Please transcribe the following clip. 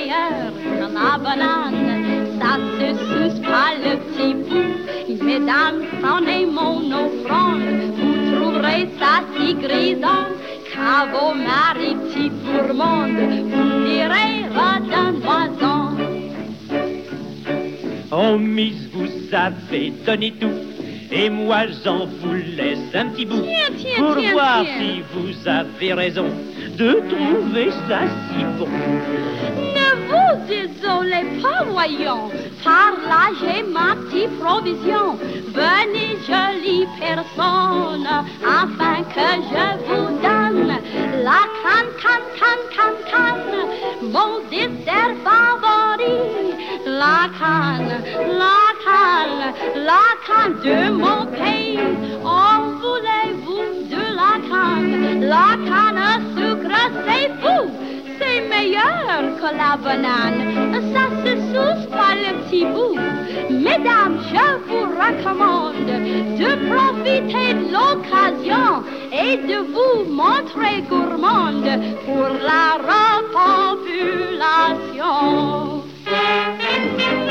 meilleur que la banane. Ça se suce pas le petit bout. Mesdames, prenez mon offrande. Vous trouverez ça si grisant qu'à vos maris petits gourmandes, vous direz redonne-moi-en. Oh, Miss, vous avez donné tout, et moi j'en vous laisse un petit bout. Pour voir si vous avez raison de trouver ça si bon. Ne vous désolez pas, voyons, par là j'ai ma petite provision. Venez, jolie personne, afin que je vous donne la canne, mon dessert favori. La canne de mon pays. En voulez-vous de la canne? La canne à sucre, c'est fou. C'est meilleur que la banane. Ça se souce pas le petit bout. Mesdames, je vous recommande de profiter de l'occasion et de vous montrer gourmande pour la repopulation.